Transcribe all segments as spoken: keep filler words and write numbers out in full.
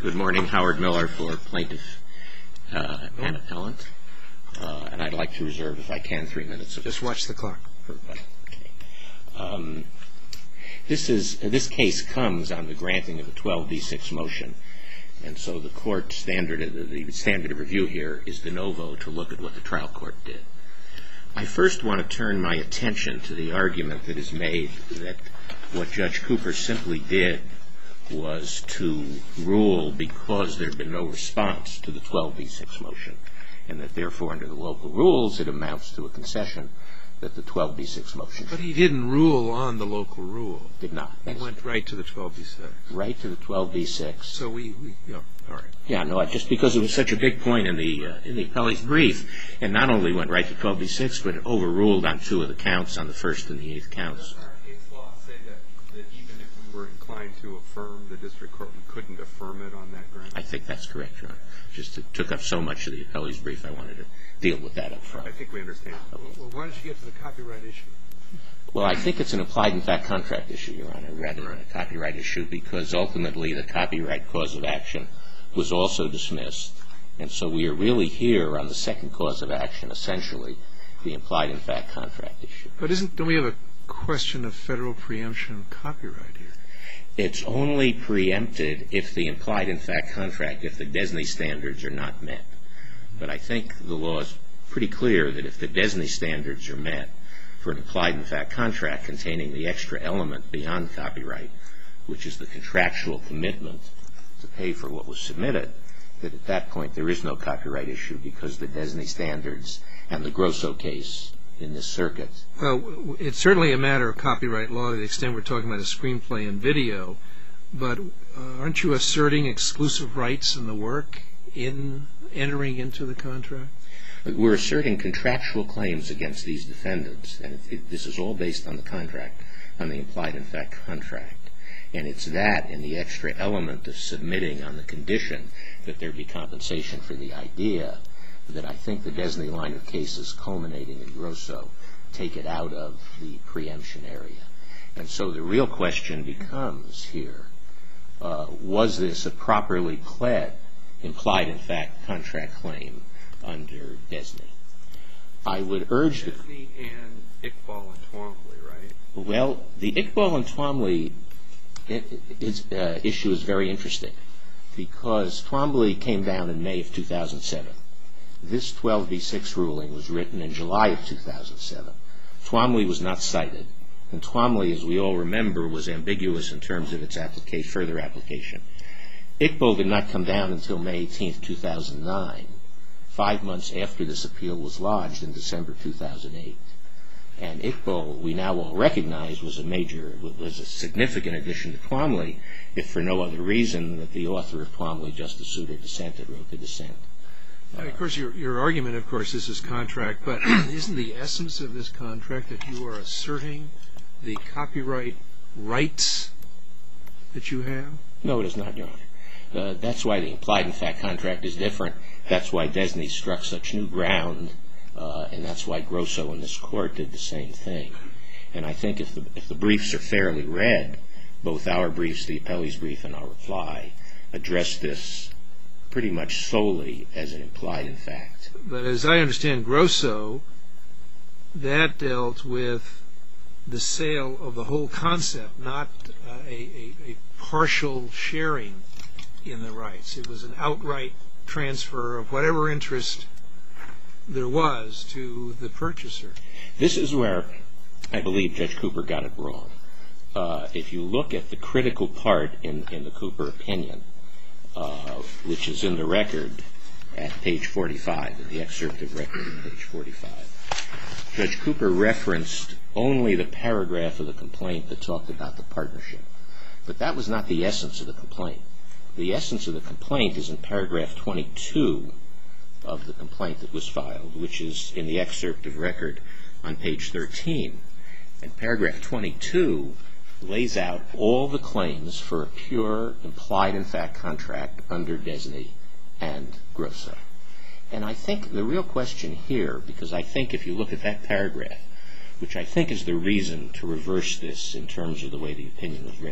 Good morning, Howard Miller for Plaintiff uh, and Appellant. Uh, and I'd like to reserve, if I can, three minutes. Of Just watch the clock. Okay. Um, this is this case comes on the granting of a twelve B six motion, and so the court standard, the standard of review here is de novo to look at what the trial court did. I first want to turn my attention to the argument that is made that what Judge Cooper simply did was to rule because there had been no response to the twelve B six motion, and that therefore under the local rules it amounts to a concession that the twelve B six motion. But he didn't rule on the local rule. Did not. He went right to the twelve B six. Right to the twelve B six. So we, we yeah, all right. Yeah, no, just because it was such a big point in the uh, in the appellee's brief, and not only went right to twelve B six, but it overruled on two of the counts, on the first and the eighth counts. Does our case law say that, that even if we were inclined to affirm the district court, we couldn't affirm it on that ground? I think that's correct, Your Honor. Just it took up so much of the appellee's brief, I wanted to deal with that up front. I think we understand. Well, why don't you get to the copyright issue? Well, I think it's an implied in fact contract issue, Your Honor, rather than a copyright issue, because ultimately the copyright cause of action was also dismissed. And so we are really here on the second cause of action, essentially, the implied in fact contract issue. But isn't, don't we have a question of federal preemption of copyright here? It's only preempted if the implied in fact contract, if the DESNY standards are not met. But I think the law is pretty clear that if the DESNY standards are met for an implied in fact contract containing the extra element beyond copyright, which is the contractual commitment to pay for what was submitted, that at that point there is no copyright issue because the DESNY standards and the Grosso case in this circuit. Well, it's certainly a matter of copyright law to the extent we're talking about a screenplay and video, but uh, aren't you asserting exclusive rights in the work in entering into the contract? We're asserting contractual claims against these defendants, and it, it, this is all based on the contract, on the implied in fact contract. And it's that and the extra element of submitting on the condition that there be compensation for the idea that I think the DESNY line of cases culminating in Grosso take it out of the preemption area. And so the real question becomes here, uh, was this a properly pled implied in fact contract claim under DESNY? I would urge the... DESNY and Iqbal and Twombly, right? Well, the Iqbal and Twombly it, it, uh, issue is very interesting because Twombly came down in May of two thousand seven. This twelve B six ruling was written in July of two thousand seven. Twombly was not cited, and Twombly, as we all remember, was ambiguous in terms of its applica- further application. Iqbal did not come down until May eighteenth, two thousand nine, five months after this appeal was lodged in December two thousand eight. And Iqbal, we now all recognize, was a major, was a significant addition to Twombly, if for no other reason that the author of Twombly, Justice Souter dissented, wrote the dissent. Uh, of course, your, your argument, of course, is this contract, but isn't the essence of this contract that you are asserting the copyright rights that you have? No, it is not, Your Honor. Uh, that's why the implied in fact contract is different. That's why DESNY struck such new ground, uh, and that's why Grosso in this court did the same thing. And I think if the, if the briefs are fairly read, both our briefs, the appellee's brief and our reply, address this pretty much solely as an implied in fact. But as I understand Grosso, that dealt with the sale of the whole concept, not uh, a, a, a partial sharing in the rights. It was an outright transfer of whatever interest there was to the purchaser. This is where I believe Judge Cooper got it wrong. Uh, if you look at the critical part in, in the Cooper opinion, Uh, which is in the record at page forty-five, in the excerpt of record at page forty-five. Judge Cooper referenced only the paragraph of the complaint that talked about the partnership. But that was not the essence of the complaint. The essence of the complaint is in paragraph twenty-two of the complaint that was filed, which is in the excerpt of record on page thirteen. And paragraph twenty-two lays out all the claims for a pure implied in fact contract under DESNY and Grosso. And I think the real question here, because I think if you look at that paragraph, which I think is the reason to reverse this in terms of the way the opinion was written,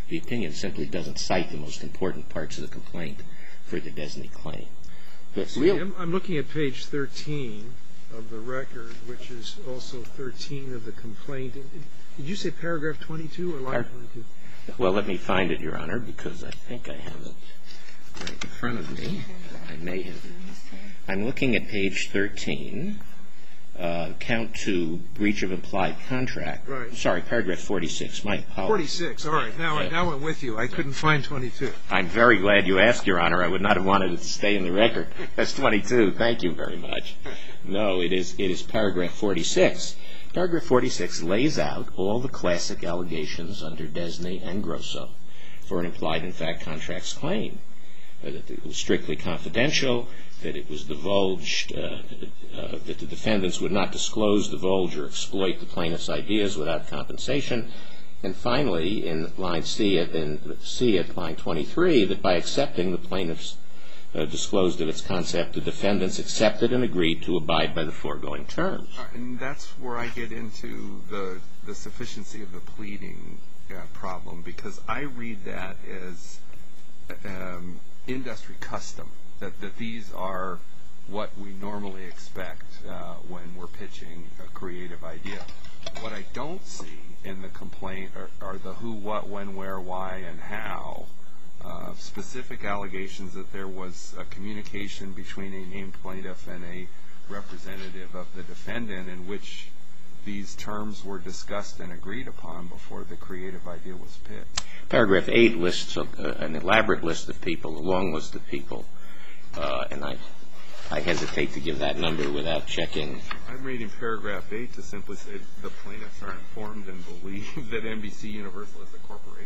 the opinion simply doesn't cite the most important parts of the complaint for the Desney claim. But See, real, I'm, I'm looking at page thirteen of the record, which is also thirteen of the complaint. Did you say paragraph twenty-two or line Par- twenty-two? well, let me find it, Your Honor, because I think I have it right in front of me. I may have. I'm looking at page thirteen, uh, count two, breach of implied contract. Right. Sorry, paragraph forty-six. My apologies. forty-six. All right. Now, I now I'm with you. I couldn't find twenty-two. I'm very glad you asked, Your Honor. I would not have wanted it to stay in the record. That's twenty-two. Thank you very much. No, it is it is paragraph forty-six. Paragraph forty-six lays out all the classic allegations under Desney and Grosso for an implied in fact contracts claim. Uh, that it was strictly confidential, that it was divulged, uh, uh, that the defendants would not disclose, divulge, or exploit the plaintiff's ideas without compensation. And finally, in line C at, in C at line twenty-three, that by accepting the plaintiff's uh, disclosed of its concept, the defendants accepted and agreed to abide by the foregoing terms. Uh, and that's where I get into the the sufficiency of the pleading uh, problem, because I read that as um, industry custom, that, that these are what we normally expect uh, when we're pitching a creative idea. What I don't see in the complaint are, are the who, what, when, where, why, and how. Uh, specific allegations that there was a communication between a named plaintiff and a representative of the defendant in which these terms were discussed and agreed upon before the creative idea was pitched. Paragraph eight lists a, uh, an elaborate list of people, a long list of people, uh, and I, I hesitate to give that number without checking. I'm reading paragraph eight to simply say the plaintiffs are informed and believe that N B C Universal is a corporation.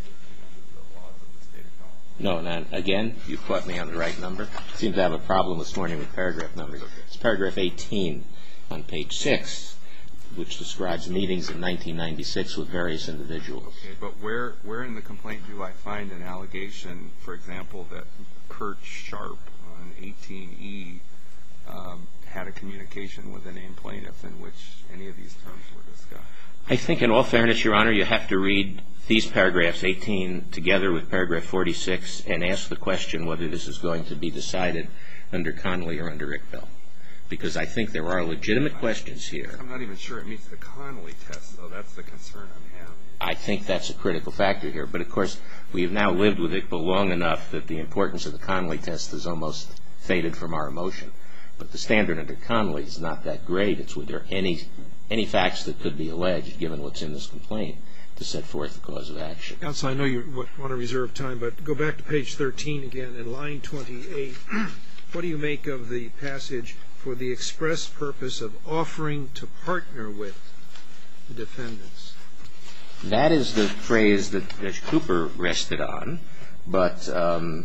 No, and again, you caught me on the right number. Seem to have a problem this morning with paragraph numbers. Okay. It's paragraph eighteen on page six, which describes meetings in nineteen ninety-six with various individuals. Okay, but where where in the complaint do I find an allegation, for example, that Kurt Sharp on eighteen E um, had a communication with a named plaintiff in which any of these terms were discussed? I think in all fairness, Your Honor, you have to read these paragraphs eighteen together with paragraph forty-six and ask the question whether this is going to be decided under Connolly or under Iqbal. Because I think there are legitimate questions here. I'm not even sure it meets the Connolly test, though. That's the concern I'm having. I think that's a critical factor here. But, of course, we have now lived with Iqbal long enough that the importance of the Connolly test has almost faded from our emotion. But the standard under Connolly is not that great. It's whether any any facts that could be alleged, given what's in this complaint, to set forth the cause of action. Counsel, I know you want to reserve time, but go back to page thirteen again and line twenty-eight. What do you make of the passage, for the express purpose of offering to partner with the defendants? That is the phrase that Judge Cooper rested on. But, um,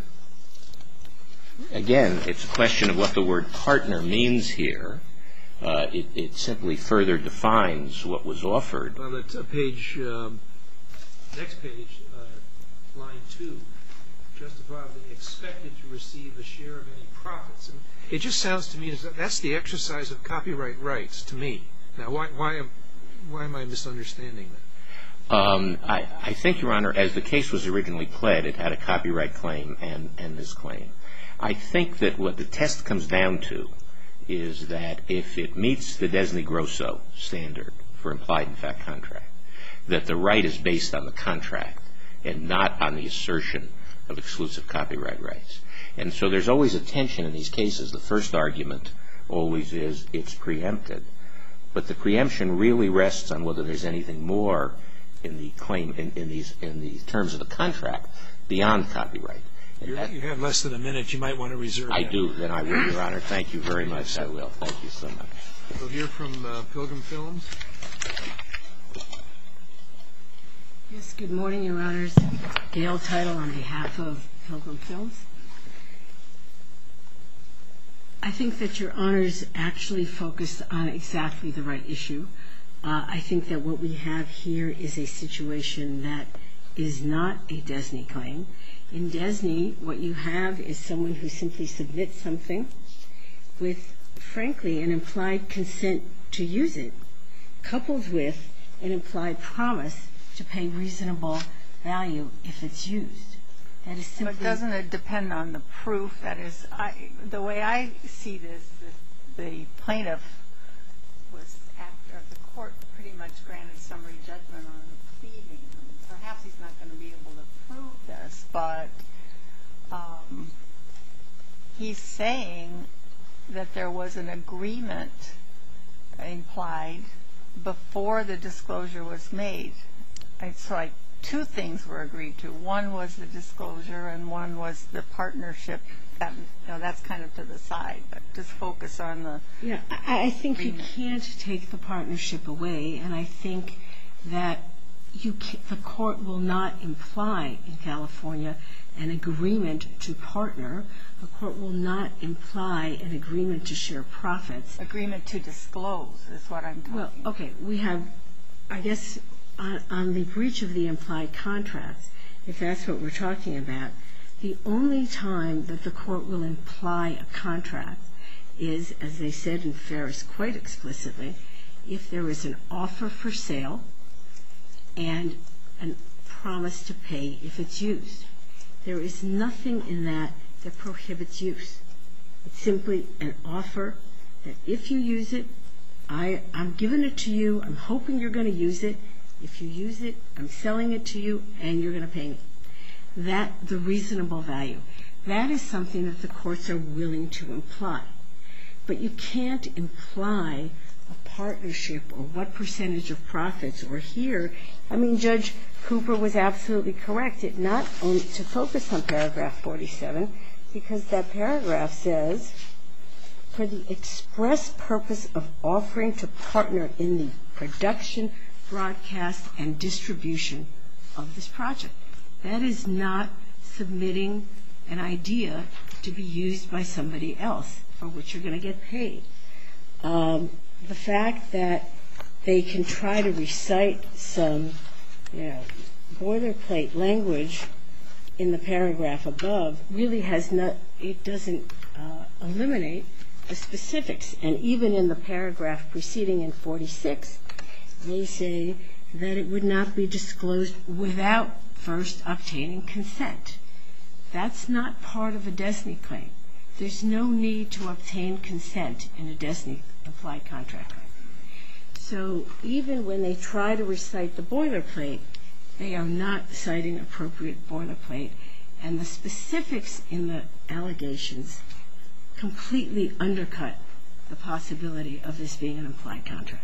again, it's a question of what the word partner means here. Uh, it, it simply further defines what was offered. Well, it's a page, um, next page, uh, line two, justifiably expected to receive a share of any profits. And it just sounds to me as that that's the exercise of copyright rights to me. Now, why, why, am, why am I misunderstanding that? Um, I, I think, Your Honor, as the case was originally pled, it had a copyright claim and, and this claim. I think that what the test comes down to is that if it meets the Desney-Grosso standard for implied in fact contract, that the right is based on the contract and not on the assertion of exclusive copyright rights. And so there's always a tension in these cases. The first argument always is it's preempted. But the preemption really rests on whether there's anything more in the claim, in, in these in the terms of the contract beyond copyright. That, you have less than a minute. You might want to reserve I that. do. Then I will, Your Honor. Thank you very much. I will. Thank you so much. We'll hear from uh, Pilgrim Films. Yes, good morning, Your Honors. Gail Title on behalf of Pilgrim Films. I think that Your Honors actually focused on exactly the right issue. Uh, I think that what we have here is a situation that is not a Desney claim. In Desney, what you have is someone who simply submits something with, frankly, an implied consent to use it, coupled with an implied promise to pay reasonable value if it's used. That is simply... But doesn't it depend on the proof? That is, I, the way I see this, the, the plaintiff was, after the court pretty much granted summary judgment on the pleading. Perhaps he's not going to be able to prove this, but um, he's saying that there was an agreement implied before the disclosure was made. It's like two things were agreed to. One was the disclosure, and one was the partnership. That, you know, that's kind of to the side, but just focus on the... Yeah, I, I think agreement. You can't take the partnership away, and I think that you can, the court will not imply in California an agreement to partner. The court will not imply an agreement to share profits. Agreement to disclose is what I'm talking Well, about. okay, we have, I guess, on, on the breach of the implied contracts, if that's what we're talking about, the only time that the court will imply a contract is, as they said in Ferris quite explicitly, if there is an offer for sale and a promise to pay if it's used. There is nothing in that that prohibits use. It's simply an offer that if you use it, I, I'm giving it to you, I'm hoping you're going to use it. If you use it, I'm selling it to you, and you're going to pay me. That, the reasonable value. That is something that the courts are willing to imply. But you can't imply a partnership or what percentage of profits, or here, I mean, Judge Cooper was absolutely correct. It not only to focus on paragraph forty-seven, because that paragraph says, for the express purpose of offering to partner in the production, broadcast, and distribution of this project. That is not submitting an idea to be used by somebody else for which you're going to get paid. Um, the fact that they can try to recite some, you know, boilerplate language in the paragraph above really has not, it doesn't uh, eliminate the specifics. And even in the paragraph preceding in forty-six, they say that it would not be disclosed without first obtaining consent. That's not part of a DESNY claim. There's no need to obtain consent in a DESNY implied contract claim. So even when they try to recite the boilerplate, they are not citing appropriate boilerplate, and the specifics in the allegations completely undercut the possibility of this being an implied contract.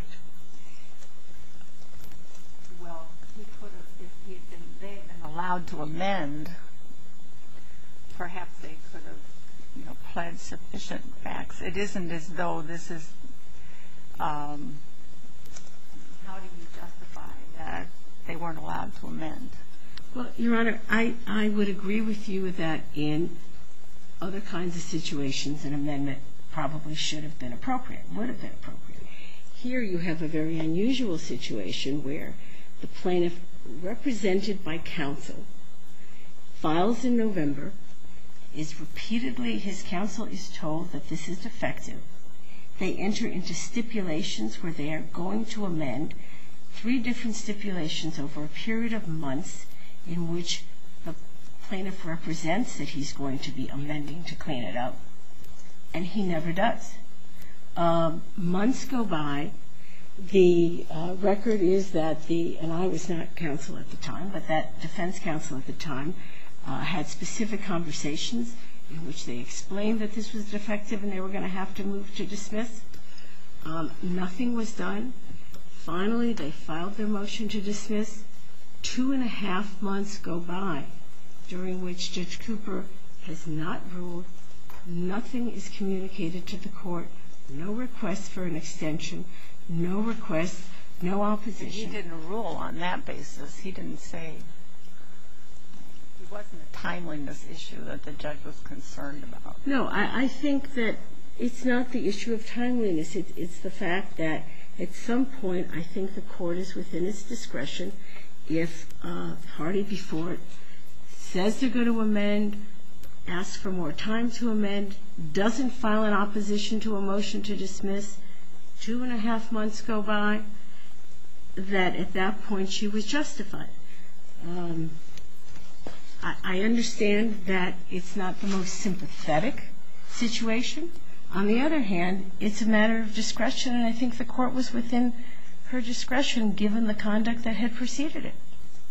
Well, he could have, if he had been, they had been allowed to amend, perhaps they could have, you know, pled sufficient facts. It isn't as though this is, um, how do you justify that they weren't allowed to amend? Well, Your Honor, I, I would agree with you that in other kinds of situations, an amendment probably should have been appropriate, would have been appropriate. Here you have a very unusual situation where the plaintiff, represented by counsel, files in November, is repeatedly, his counsel is told that this is defective. They enter into stipulations where they are going to amend, three different stipulations over a period of months in which the plaintiff represents that he's going to be amending to clean it up, and he never does. Um, months go by. The uh, record is that the, and I was not counsel at the time, but that defense counsel at the time uh, had specific conversations in which they explained that this was defective and they were going to have to move to dismiss. Um, nothing was done. Finally, they filed their motion to dismiss. Two and a half months go by, during which Judge Cooper has not ruled. Nothing is communicated to the court. No request for an extension. No request. No opposition. He didn't rule on that basis. He didn't say. It wasn't a timeliness issue that the judge was concerned about. No, I, I think that it's not the issue of timeliness. It, it's the fact that at some point I think the court is within its discretion. If a party before it says they're going to amend, asks for more time to amend, doesn't file an opposition to a motion to dismiss, two and a half months go by, that at that point she was justified. Um, I, I understand that it's not the most sympathetic situation. On the other hand, it's a matter of discretion, and I think the court was within her discretion given the conduct that had preceded it.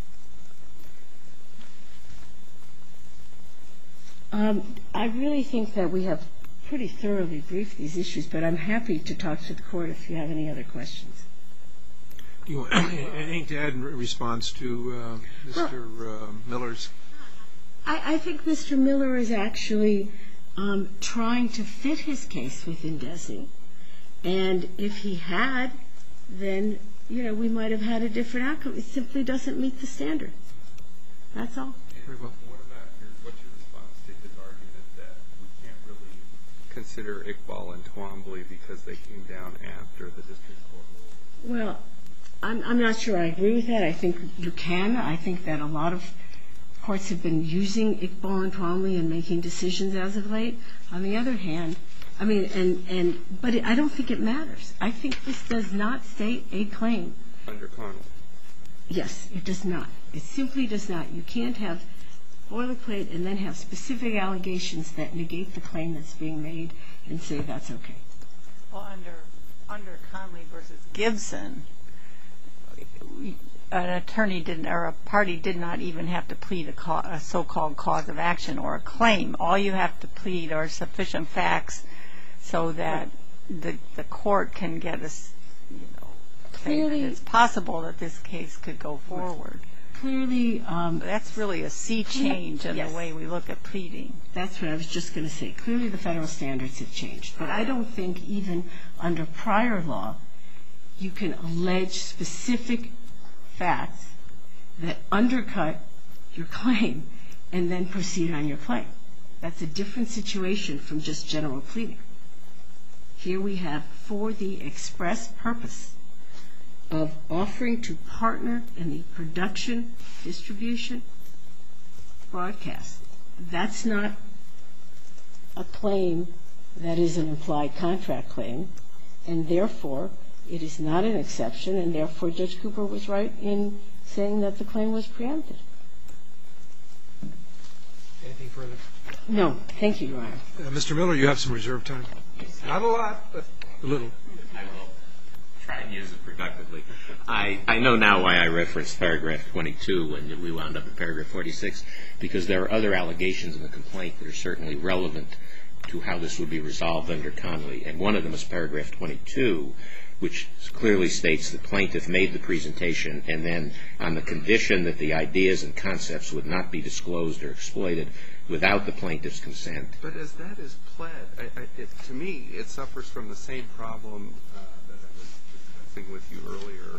Um, I really think that we have pretty thoroughly briefed these issues, but I'm happy to talk to the court if you have any other questions. Do you want anything to add in response to uh, Mister Well, uh, Miller's? I, I think Mister Miller is actually um, trying to fit his case within DESNY, and if he had, then, you know, we might have had a different outcome. It simply doesn't meet the standard. That's all. Very well. What about your, what's your response to his argument that we can't really consider Iqbal and Twombly because they came down after the district court ruled? Well, I'm, I'm not sure I agree with that. I think you can. I think that a lot of courts have been using Iqbal and Twombly and making decisions as of late. On the other hand, I mean, and, and but it, I don't think it matters. I think this does not state a claim. Under Connolly. Yes, it does not. It simply does not. You can't have boilerplate and then have specific allegations that negate the claim that's being made and say that's okay. Well, under under Conley versus Gibson, an attorney didn't, or a party did not even have to plead a, ca- a so-called cause of action or a claim. All you have to plead are sufficient facts so that the the court can get us, you know, Clearly, it's possible that this case could go forward. Clearly, um, That's really a sea change in Yes. the way we look at pleading. That's what I was just going to say. Clearly, the federal standards have changed. But I don't think even under prior law you can allege specific facts that undercut your claim and then proceed on your claim. That's a different situation from just general pleading. Here we have, for the express purpose of offering to partner in the production, distribution, broadcast. That's not a claim that is an implied contract claim, and therefore it is not an exception, and therefore Judge Cooper was right in saying that the claim was preempted. Anything further? No. Thank you, Your Honor. Uh, Mister Miller, you have some reserve time. Not a lot, but a little. I will try and use it productively. I, I know now why I referenced paragraph twenty-two and we wound up at paragraph forty-six, because there are other allegations in the complaint that are certainly relevant to how this would be resolved under Connolly. And one of them is paragraph twenty-two, which clearly states the plaintiff made the presentation and then on the condition that the ideas and concepts would not be disclosed or exploited without the plaintiff's consent. But as that is pled, I, I, it, to me, it suffers from the same problem uh, that I was discussing with you earlier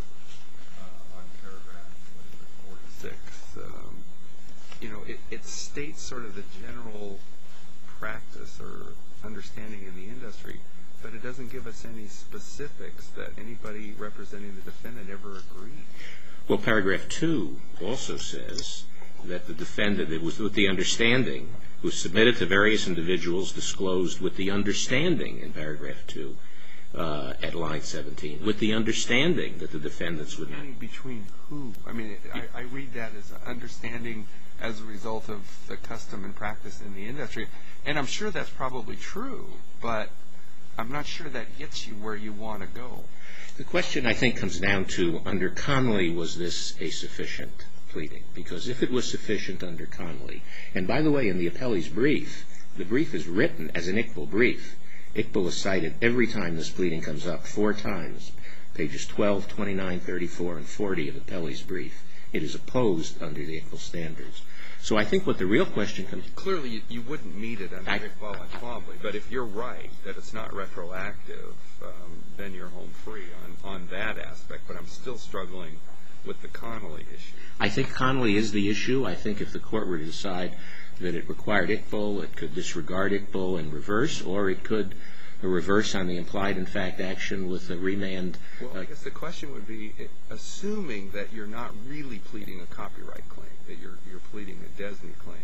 uh, on paragraph forty-six. Um, you know, it, it states sort of the general practice or understanding in the industry, but it doesn't give us any specifics that anybody representing the defendant ever agreed. Well, paragraph two also says that the defendant, it was with the understanding, was submitted to various individuals, disclosed with the understanding in paragraph two uh, at line seventeen, with the understanding that the defendants would not. Between who? I mean, I, I read that as understanding as a result of the custom and practice in the industry. And I'm sure that's probably true, but I'm not sure that gets you where you want to go. The question, I think, comes down to, under Connolly, was this a sufficient pleading? Because if it was sufficient under Connolly, and by the way, in the appellee's brief, the brief is written as an Iqbal brief. Iqbal is cited every time this pleading comes up, four times, pages twelve, twenty-nine, thirty-four, and forty of the appellee's brief. It is opposed under the Iqbal standards. So I think what the real question comes... Clearly, you, you wouldn't meet it under Iqbal and Twombly, but if you're right that it's not retroactive, um, then you're home free on, on that aspect. But I'm still struggling with the Connolly issue. I think Connolly is the issue. I think if the court were to decide that it required Iqbal, it could disregard Iqbal and reverse, or it could reverse on the implied in fact action with a remand. Well, I guess the question would be, assuming that you're not really pleading a copyright claim, that you're you're pleading a DESNY claim,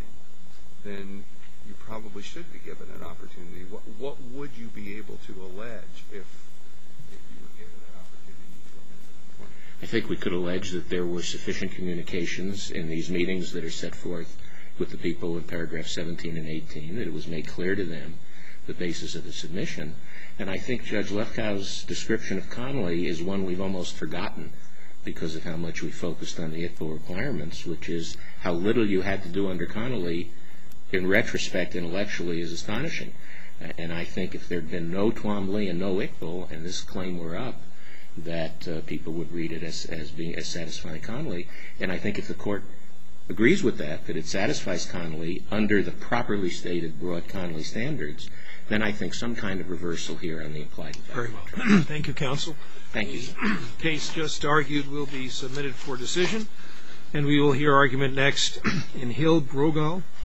then you probably should be given an opportunity. What what would you be able to allege if if you were given an opportunity to amend the complaint? I think we could allege that there were sufficient communications in these meetings that are set forth with the people in paragraph seventeen and eighteen, that it was made clear to them the basis of the submission. And I think Judge Lefkow's description of Connolly is one we've almost forgotten because of how much we focused on the I T F O requirements, which is how little you had to do under Connolly, in retrospect, intellectually, is astonishing. And I think if there had been no Twombly and no I T F O, and this claim were up, that uh, people would read it as, as being as satisfying Connolly. And I think if the court agrees with that, that it satisfies Connolly under the properly stated broad Connolly standards, then I think some kind of reversal here on the implied effect. Very well. Thank you, counsel. Thank you, sir. The case just argued will be submitted for decision, and we will hear argument next in Hill-Brogal